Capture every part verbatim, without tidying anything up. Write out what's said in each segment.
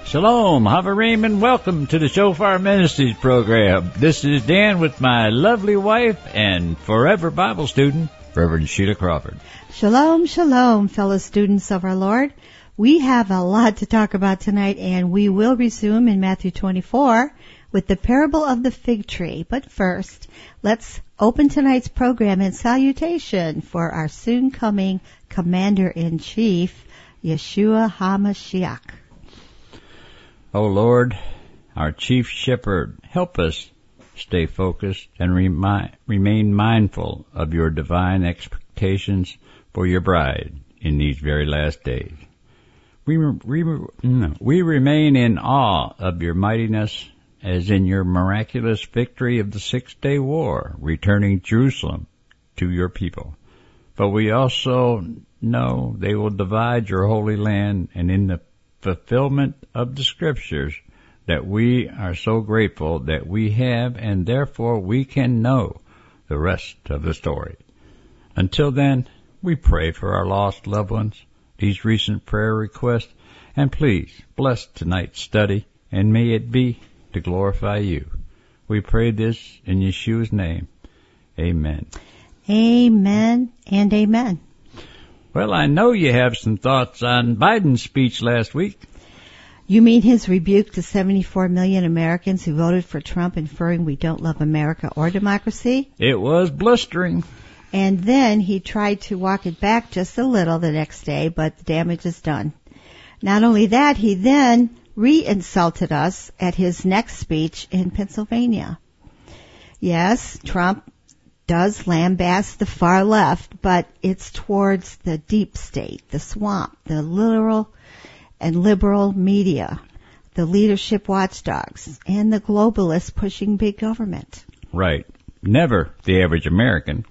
Shalom, Havarim, and welcome to the Shofar Ministries program. This is Dan with my lovely wife and forever Bible student, Reverend Sheila Crawford. Shalom, shalom, fellow students of our Lord. We have a lot to talk about tonight, and we will resume in Matthew twenty-four with the parable of the fig tree. But first, let's open tonight's program in salutation for our soon-coming Commander-in-Chief, Yeshua HaMashiach. O Lord, our Chief Shepherd, help us stay focused and remi- remain mindful of your divine expectations for your bride in these very last days. We, we, we remain in awe of your mightiness as in your miraculous victory of the Six-Day War, returning Jerusalem to your people. But we also know they will divide your holy land, and in the fulfillment of the scriptures that we are so grateful that we have, and therefore we can know the rest of the story. Until then, we pray for our lost loved ones, these recent prayer requests, and please bless tonight's study, and may it be to glorify you. We pray this in Yeshua's name. Amen. Amen and amen. Well, I know you have some thoughts on Biden's speech last week. You mean his rebuke to seventy-four million Americans who voted for Trump, inferring we don't love America or democracy? It was blistering. And then he tried to walk it back just a little the next day, but the damage is done. Not only that, he then re-insulted us at his next speech in Pennsylvania. Yes, Trump does lambaste the far left, but it's towards the deep state, the swamp, the literal and liberal media, the leadership watchdogs, and the globalists pushing big government. Right. Never the average American.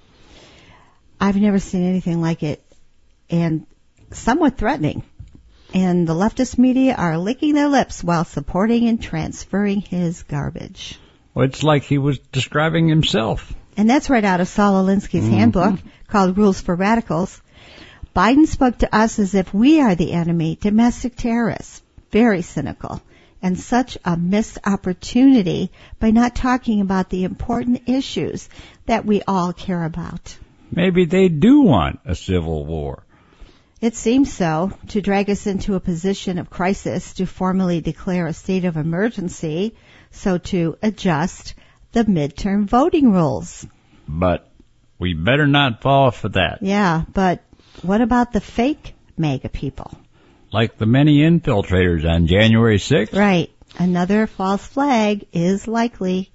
I've never seen anything like it, and somewhat threatening. And the leftist media are licking their lips while supporting and transferring his garbage. Well, it's like he was describing himself. And that's right out of Saul Alinsky's mm-hmm. handbook called Rules for Radicals. Biden spoke to us as if we are the enemy, domestic terrorists. Very cynical. And such a missed opportunity by not talking about the important issues that we all care about. Maybe they do want a civil war. It seems so, to drag us into a position of crisis, to formally declare a state of emergency, so to adjust the midterm voting rules. But we better not fall for that. Yeah, but what about the fake MAGA people? Like the many infiltrators on January sixth? Right. Another false flag is likely.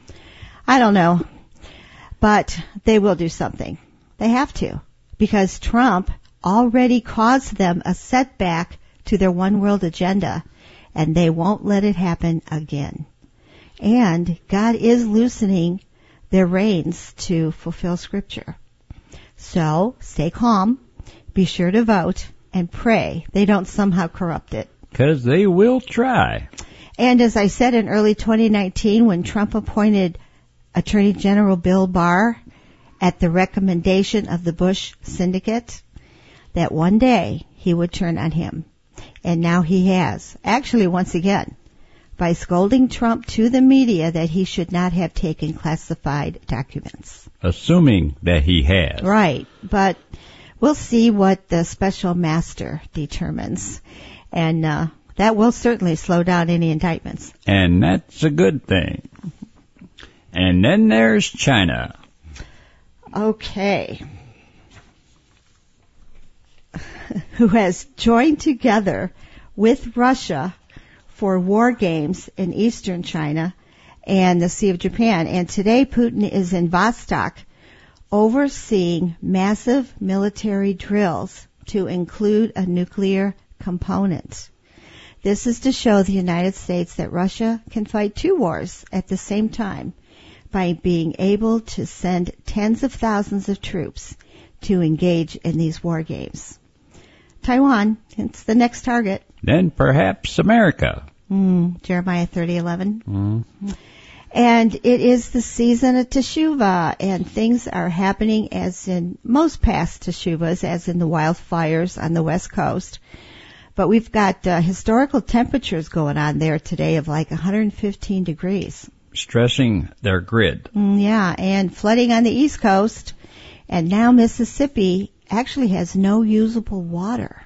I don't know. But they will do something. They have to. Because Trump already caused them a setback to their one world agenda, and they won't let it happen again. And God is loosening their reins to fulfill Scripture. So stay calm, be sure to vote, and pray they don't somehow corrupt it. Because they will try. And as I said in early twenty nineteen, when Trump appointed Attorney General Bill Barr at the recommendation of the Bush syndicate, that one day he would turn on him. And now he has. Actually, once again, by scolding Trump to the media that he should not have taken classified documents. Assuming that he has. Right. But we'll see what the special master determines. And uh, that will certainly slow down any indictments. And that's a good thing. And then there's China. Okay. Who has joined together with Russia for war games in eastern China and the Sea of Japan. And today Putin is in Vostok overseeing massive military drills to include a nuclear component. This is to show the United States that Russia can fight two wars at the same time by being able to send tens of thousands of troops to engage in these war games. Taiwan, it's the next target. Then perhaps America. Mm, Jeremiah thirty eleven. Mm. And it is the season of Teshuvah, and things are happening as in most past Teshuvahs, as in the wildfires on the West Coast. But we've got uh, historical temperatures going on there today of like one hundred fifteen degrees. Stressing their grid. Mm, yeah, and flooding on the East Coast. And now Mississippi actually has no usable water.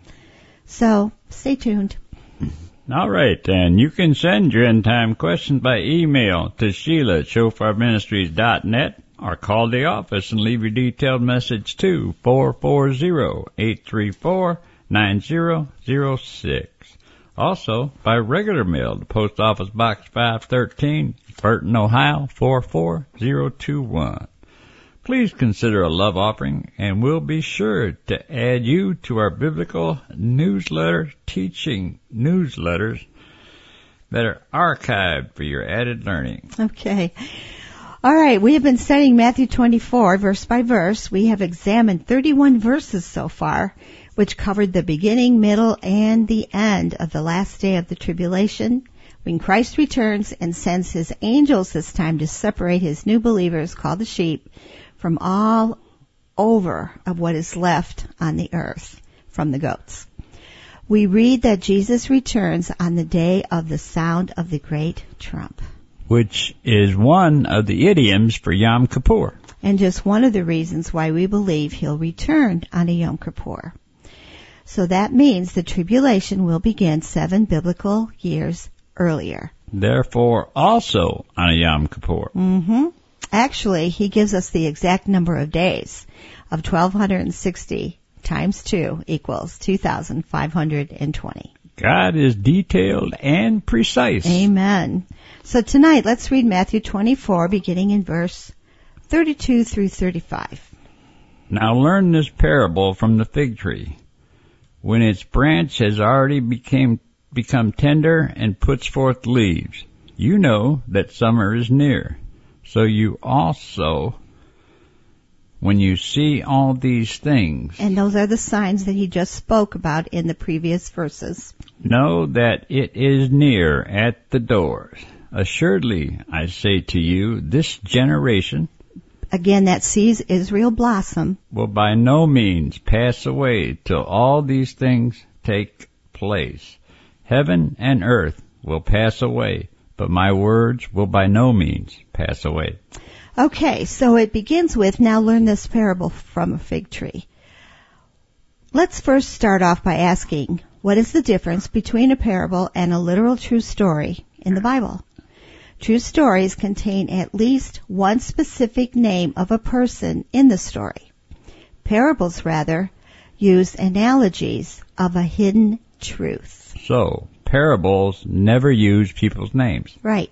So stay tuned. All right, and you can send your end time questions by email to Sheila at shofar ministries dot net or call the office and leave your detailed message to four four zero, eight three four, nine zero zero six. Also, by regular mail to Post Office Box five thirteen, Burton, Ohio four four zero two one. Please consider a love offering, and we'll be sure to add you to our biblical newsletter teaching newsletters that are archived for your added learning. Okay. All right, we have been studying Matthew twenty-four, verse by verse. We have examined thirty-one verses so far, which covered the beginning, middle, and the end of the last day of the tribulation, when Christ returns and sends his angels this time to separate his new believers, called the sheep, from all over of what is left on the earth from the goats. We read that Jesus returns on the day of the sound of the great trump, which is one of the idioms for Yom Kippur. And just one of the reasons why we believe he'll return on a Yom Kippur. So that means the tribulation will begin seven biblical years earlier. Therefore, also on a Yom Kippur. Mm-hmm. Actually, he gives us the exact number of days of twelve sixty times two equals two thousand five hundred twenty. God is detailed and precise. Amen. So tonight, let's read Matthew twenty-four, beginning in verse thirty-two through thirty-five. Now learn this parable from the fig tree. When its branch has already became, become tender and puts forth leaves, you know that summer is near. So you also, when you see all these things, and those are the signs that he just spoke about in the previous verses, know that it is near at the doors. Assuredly, I say to you, this generation, again, that sees Israel blossom, will by no means pass away till all these things take place. Heaven and earth will pass away, but my words will by no means pass away. Okay, so it begins with, now learn this parable from a fig tree. Let's first start off by asking, what is the difference between a parable and a literal true story in the Bible? True stories contain at least one specific name of a person in the story. Parables, rather, use analogies of a hidden truth. So, parables never use people's names. Right.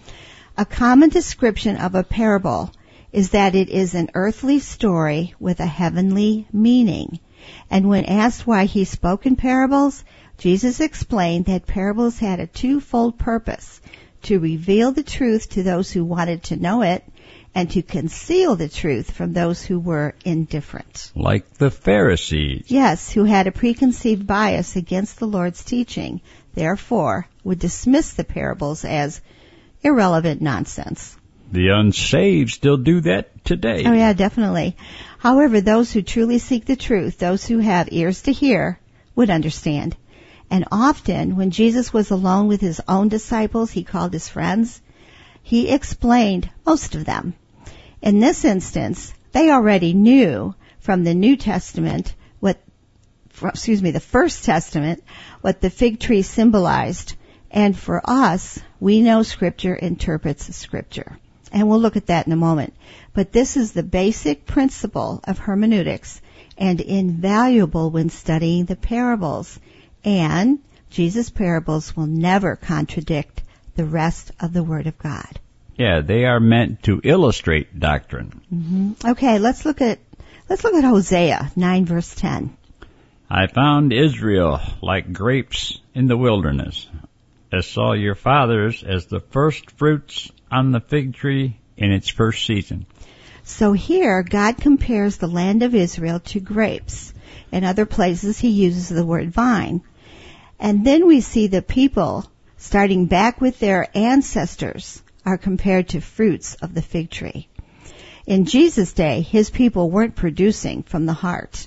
A common description of a parable is that it is an earthly story with a heavenly meaning. And when asked why he spoke in parables, Jesus explained that parables had a twofold purpose: to reveal the truth to those who wanted to know it, and to conceal the truth from those who were indifferent. Like the Pharisees. Yes, who had a preconceived bias against the Lord's teaching, therefore would dismiss the parables as irrelevant nonsense. The unsaved still do that today. Oh yeah, definitely. However, those who truly seek the truth, those who have ears to hear, would understand. And often, when Jesus was alone with his own disciples, he called his friends, he explained most of them. In this instance, they already knew from the New Testament what, excuse me, the First Testament, what the fig tree symbolized. And for us, we know Scripture interprets Scripture. And we'll look at that in a moment. But this is the basic principle of hermeneutics and invaluable when studying the parables. And Jesus' parables will never contradict the rest of the Word of God. Yeah, they are meant to illustrate doctrine. Mm-hmm. Okay, let's look at let's look at Hosea nine verse ten. I found Israel like grapes in the wilderness, as saw your fathers as the first fruits on the fig tree in its first season. So here, God compares the land of Israel to grapes. In other places, he uses the word vine. And then we see the people, starting back with their ancestors, are compared to fruits of the fig tree. In Jesus' day, his people weren't producing from the heart.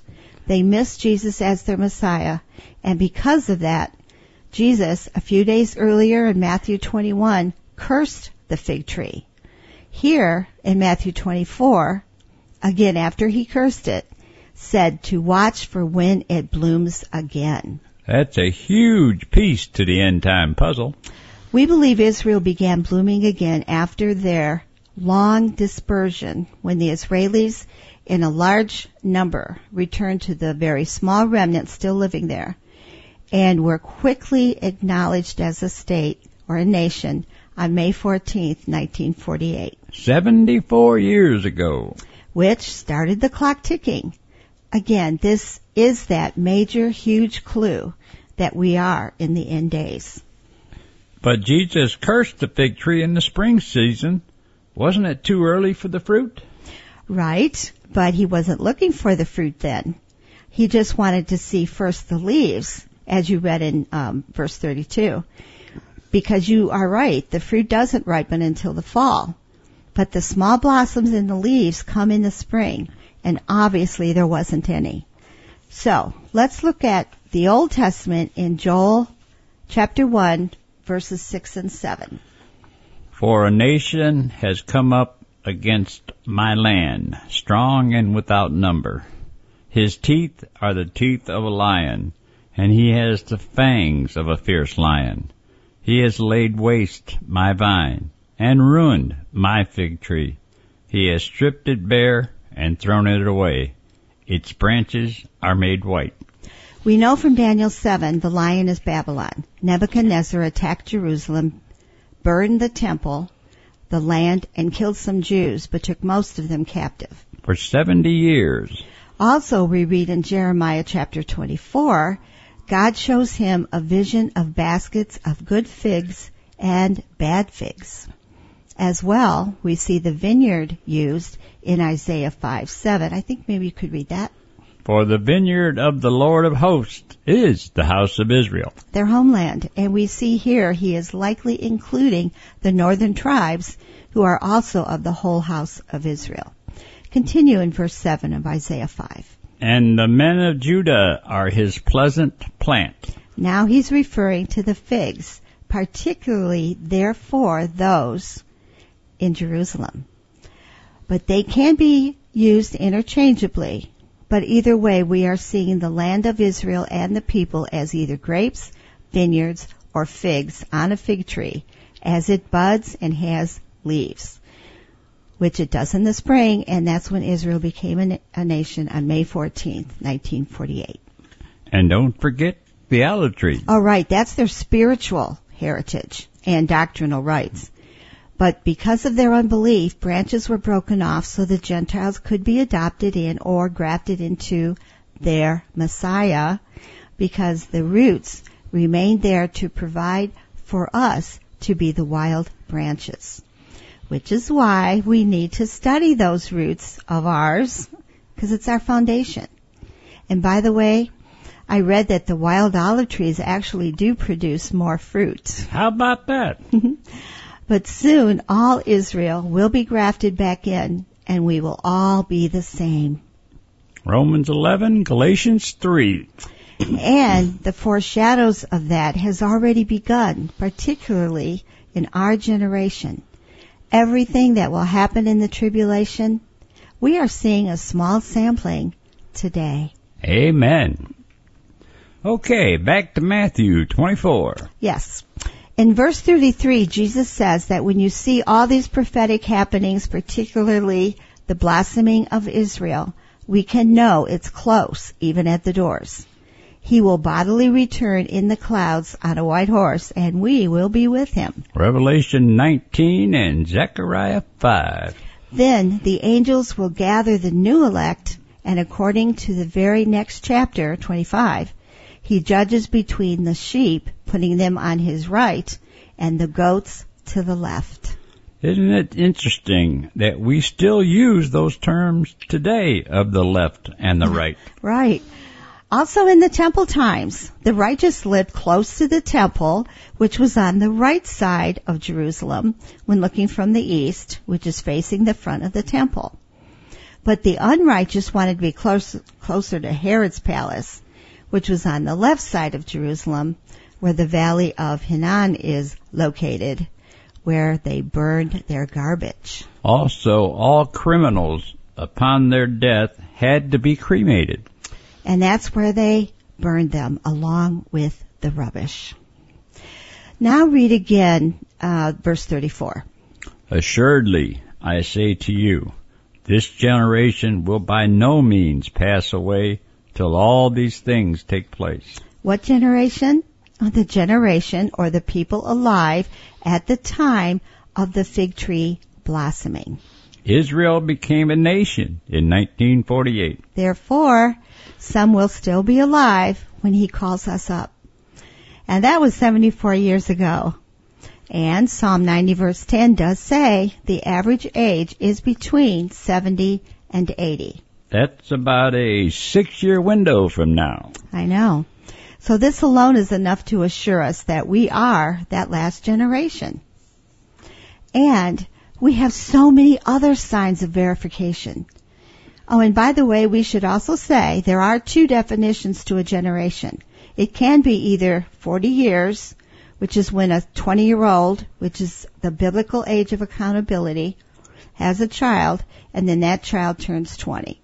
They missed Jesus as their Messiah, and because of that, Jesus, a few days earlier in Matthew twenty-one, cursed the fig tree. Here, in Matthew twenty-four, again after he cursed it, said to watch for when it blooms again. That's a huge piece to the end-time puzzle. We believe Israel began blooming again after their long dispersion, when the Israelis in a large number returned to the very small remnant still living there, and were quickly acknowledged as a state or a nation on May fourteenth, nineteen forty-eight. seventy-four years ago. Which started the clock ticking. Again, this is that major, huge clue that we are in the end days. But Jesus cursed the fig tree in the spring season. Wasn't it too early for the fruit? Right, but he wasn't looking for the fruit then. He just wanted to see first the leaves, as you read in um, verse thirty-two. Because you are right, the fruit doesn't ripen until the fall. But the small blossoms in the leaves come in the spring, and obviously there wasn't any. So, let's look at the Old Testament in Joel chapter one, verses six and seven. For a nation has come up against my land, strong and without number. His teeth are the teeth of a lion, and he has the fangs of a fierce lion. He has laid waste my vine, and ruined my fig tree. He has stripped it bare and thrown it away. Its branches are made white. We know from Daniel seven, the lion is Babylon. Nebuchadnezzar attacked Jerusalem, burned the temple, the land, and killed some Jews, but took most of them captive. For seventy years. Also, we read in Jeremiah chapter twenty-four, God shows him a vision of baskets of good figs and bad figs. As well, we see the vineyard used in Isaiah five seven. I think maybe you could read that. For the vineyard of the Lord of hosts is the house of Israel. Their homeland. And we see here he is likely including the northern tribes who are also of the whole house of Israel. Continue in verse seven of Isaiah five. And the men of Judah are his pleasant plant. Now he's referring to the figs, particularly therefore those in Jerusalem. But they can be used interchangeably. But either way, we are seeing the land of Israel and the people as either grapes, vineyards, or figs on a fig tree as it buds and has leaves, which it does in the spring, and that's when Israel became a, a nation on May fourteenth, nineteen forty-eight. And don't forget theolatry. Oh, right. That's their spiritual heritage and doctrinal rights. But because of their unbelief, branches were broken off so the Gentiles could be adopted in or grafted into their Messiah, because the roots remained there to provide for us to be the wild branches. Which is why we need to study those roots of ours, because it's our foundation. And by the way, I read that the wild olive trees actually do produce more fruit. How about that? But soon all Israel will be grafted back in, and we will all be the same. Romans eleven, Galatians three. And the foreshadows of that has already begun, particularly in our generation. Everything that will happen in the tribulation, we are seeing a small sampling today. Amen. Okay, back to Matthew twenty-four. Yes. In verse thirty-three, Jesus says that when you see all these prophetic happenings, particularly the blossoming of Israel, we can know it's close, even at the doors. He will bodily return in the clouds on a white horse, and we will be with him. Revelation nineteen and Zechariah five. Then the angels will gather the new elect, and according to the very next chapter, twenty-five, he judges between the sheep, putting them on his right, and the goats to the left. Isn't it interesting that we still use those terms today of the left and the right? Right. Also in the temple times, the righteous lived close to the temple, which was on the right side of Jerusalem when looking from the east, which is facing the front of the temple. But the unrighteous wanted to be close, closer to Herod's palace, which was on the left side of Jerusalem, where the valley of Hinnom is located, where they burned their garbage. Also, all criminals upon their death had to be cremated. And that's where they burned them, along with the rubbish. Now read again, uh, verse thirty-four. Assuredly, I say to you, this generation will by no means pass away till all these things take place. What generation? The generation or the people alive at the time of the fig tree blossoming. Israel became a nation in nineteen forty-eight. Therefore, some will still be alive when he calls us up. And that was seventy-four years ago. And Psalm ninety verse ten does say the average age is between seventy and eighty. That's about a six-year window from now. I know. So this alone is enough to assure us that we are that last generation. And we have so many other signs of verification. Oh, and by the way, we should also say there are two definitions to a generation. It can be either forty years, which is when a twenty-year-old, which is the biblical age of accountability, has a child, and then that child turns twenty.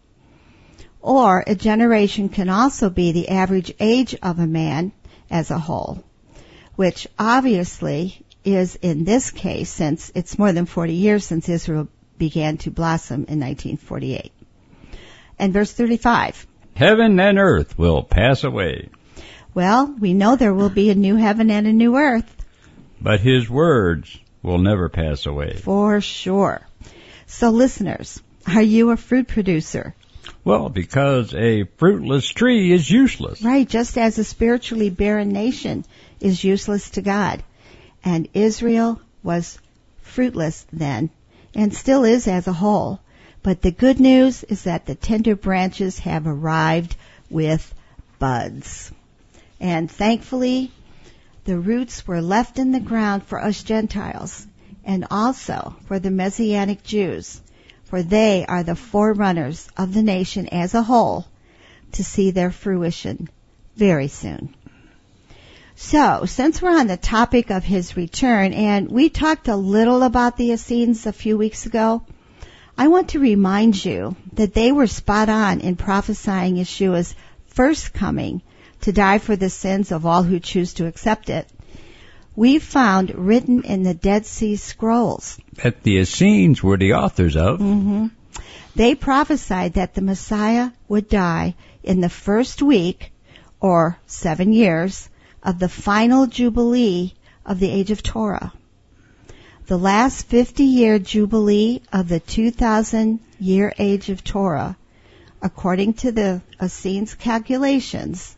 Or a generation can also be the average age of a man as a whole, which obviously is in this case, since it's more than forty years since Israel began to blossom in nineteen forty-eight. And verse thirty-five. Heaven and earth will pass away. Well, we know there will be a new heaven and a new earth. But his words will never pass away. For sure. So listeners, are you a fruit producer? Well, because a fruitless tree is useless. Right, just as a spiritually barren nation is useless to God. And Israel was fruitless then, and still is as a whole. But the good news is that the tender branches have arrived with buds. And thankfully, the roots were left in the ground for us Gentiles, and also for the Messianic Jews, for they are the forerunners of the nation as a whole to see their fruition very soon. So, since we're on the topic of his return, and we talked a little about the Essenes a few weeks ago, I want to remind you that they were spot on in prophesying Yeshua's first coming to die for the sins of all who choose to accept it. We found written in the Dead Sea Scrolls that the Essenes were the authors of. Mm-hmm. They prophesied that the Messiah would die in the first week, or seven years, of the final Jubilee of the Age of Torah. The last fifty-year Jubilee of the two thousand year Age of Torah, according to the Essenes' calculations,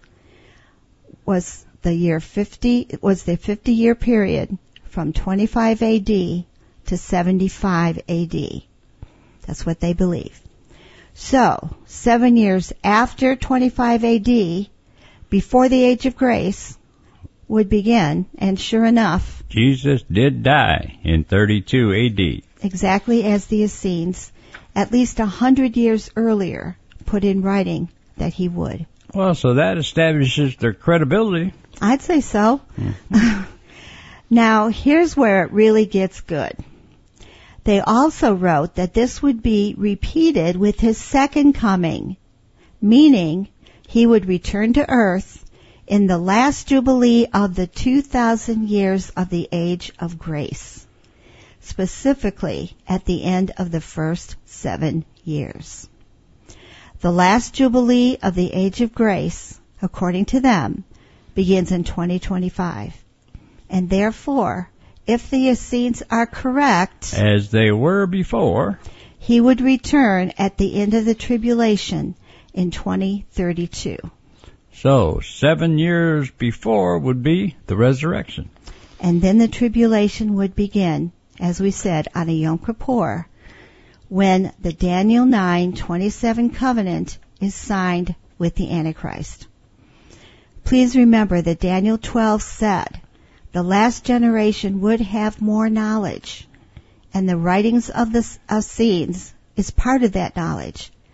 was the year fifty, was the fifty-year period from twenty-five A D to seventy-five A D. That's what they believe. So, seven years after twenty-five A D, before the Age of Grace would begin, and sure enough, Jesus did die in thirty-two A D. Exactly as the Essenes, at least a hundred years earlier, put in writing that he would. Well, so that establishes their credibility. I'd say so. Mm-hmm. Now, here's where it really gets good. They also wrote that this would be repeated with his second coming, meaning he would return to earth in the last Jubilee of the two thousand years of the Age of Grace, specifically at the end of the first seven years. The last Jubilee of the Age of Grace, according to them, begins in twenty twenty-five. And therefore, if the Essenes are correct, as they were before, he would return at the end of the tribulation in twenty thirty-two. So, seven years before would be the resurrection. And then the tribulation would begin, as we said, on a Yom Kippur, when the Daniel nine twenty-seven covenant is signed with the Antichrist. Please remember that Daniel twelve said the last generation would have more knowledge, and the writings of the Essenes is part of that knowledge.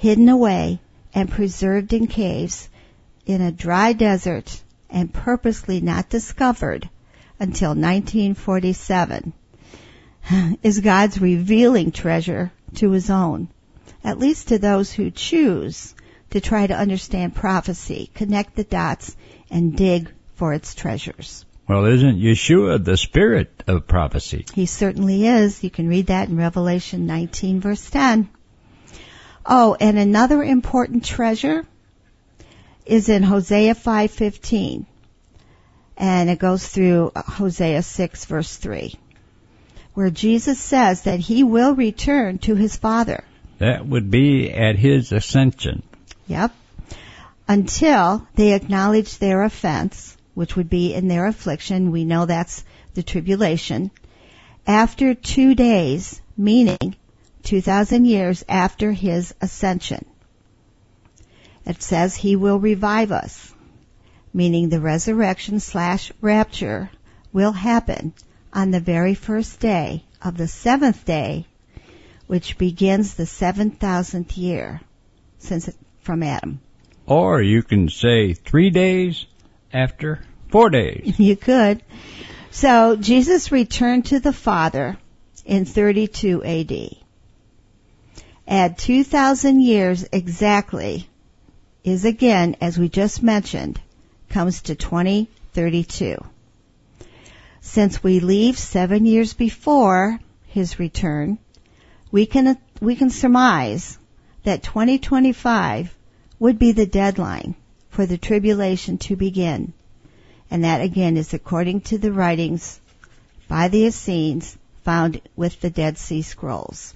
hidden away and preserved in caves in a dry desert and purposely not discovered until nineteen forty-seven, is God's revealing treasure to His own, at least to those who choose to try to understand prophecy, connect the dots, and dig for its treasures. Well, isn't Yeshua the spirit of prophecy? He certainly is. You can read that in Revelation nineteen, verse ten. Oh, and another important treasure is in Hosea five fifteen, and it goes through Hosea six, verse three, where Jesus says that He will return to His Father. That would be at His ascension. Yep. Until they acknowledge their offense, which would be in their affliction. We know that's the tribulation. After two days, meaning two thousand years after His ascension. It says He will revive us, meaning the resurrection slash rapture will happen on the very first day of the seventh day, which begins the seven thousandth year since it, from Adam. Or you can say three days after four days. You could. So Jesus returned to the Father in thirty-two A D. Add two thousand years exactly is again, as we just mentioned, comes to twenty thirty-two. Since we leave seven years before His return, we can we can surmise that twenty twenty-five would be the deadline for the tribulation to begin. And that again is according to the writings by the Essenes found with the Dead Sea Scrolls.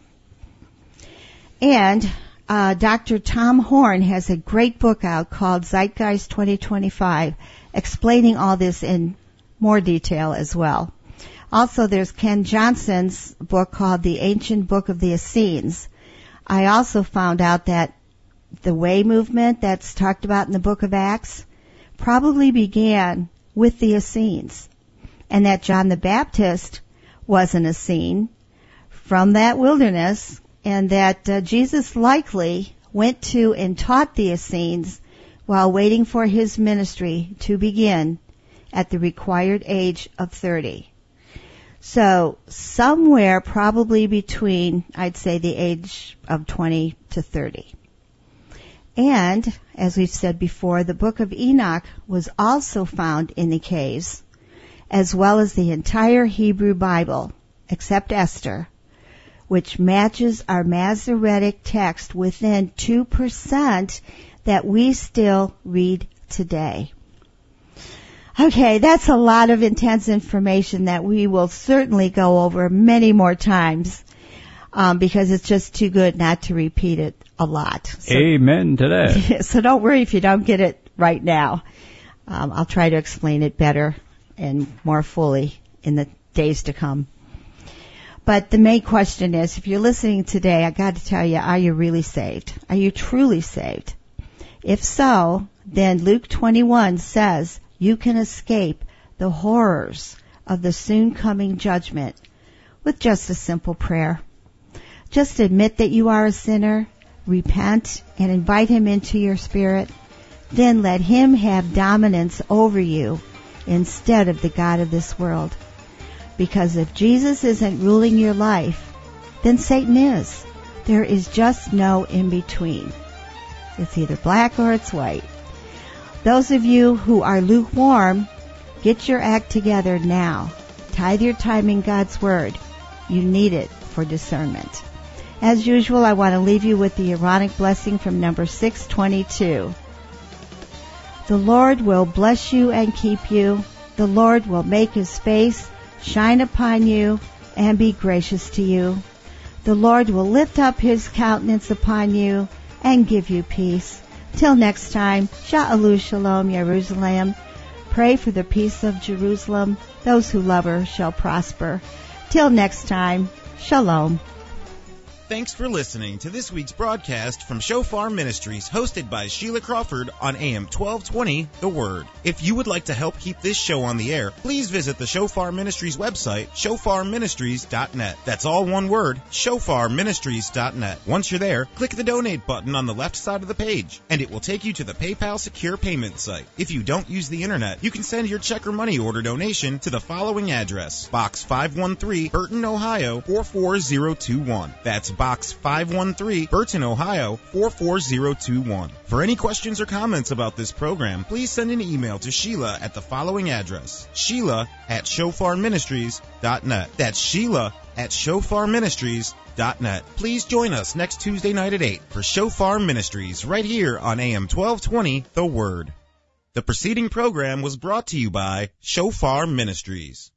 And uh, Doctor Tom Horn has a great book out called Zeitgeist twenty twenty-five, explaining all this in more detail as well. Also, there's Ken Johnson's book called The Ancient Book of the Essenes. I also found out that the Way movement that's talked about in the book of Acts probably began with the Essenes, and that John the Baptist was an Essene from that wilderness, and that uh, Jesus likely went to and taught the Essenes while waiting for His ministry to begin at the required age of thirty. So somewhere probably between, I'd say, the age of twenty to thirty. And, as we've said before, the book of Enoch was also found in the caves, as well as the entire Hebrew Bible, except Esther, which matches our Masoretic text within two percent that we still read today. Okay, that's a lot of intense information that we will certainly go over many more times, um, because it's just too good not to repeat it a lot. So, amen to that. So don't worry if you don't get it right now. Um, I'll try to explain it better and more fully in the days to come. But the main question is, if you're listening today, I got to tell you, are you really saved? Are you truly saved? If so, then Luke twenty-one says you can escape the horrors of the soon coming judgment with just a simple prayer. Just admit that you are a sinner, repent, and invite Him into your spirit. Then let Him have dominance over you instead of the god of this world. Because if Jesus isn't ruling your life, then Satan is. There is just no in-between. It's either black or it's white. Those of you who are lukewarm, get your act together now. Tithe your time in God's Word. You need it for discernment. As usual, I want to leave you with the Aaronic blessing from number six twenty-two. The Lord will bless you and keep you. The Lord will make His face shine upon you and be gracious to you. The Lord will lift up His countenance upon you and give you peace. Till next time, Sha'alu Shalom Jerusalem. Pray for the peace of Jerusalem. Those who love her shall prosper. Till next time, Shalom. Thanks for listening to this week's broadcast from Shofar Ministries, hosted by Sheila Crawford on A M twelve twenty, The Word. If you would like to help keep this show on the air, please visit the Shofar Ministries website, shofar ministries dot net. That's all one word, shofar ministries dot net. Once you're there, click the donate button on the left side of the page, and it will take you to the PayPal secure payment site. If you don't use the internet, you can send your check or money order donation to the following address: Box five one three, Burton, Ohio four four zero two one. That's Box five one three, Burton, Ohio four four zero two one. For any questions or comments about this program, please send an email to Sheila at the following address: Sheila at shofar ministries dot net. That's Sheila at shofar ministries dot net. Please join us next Tuesday night at eight for Shofar Ministries right here on A M twelve twenty, The Word. The preceding program was brought to you by Shofar Ministries.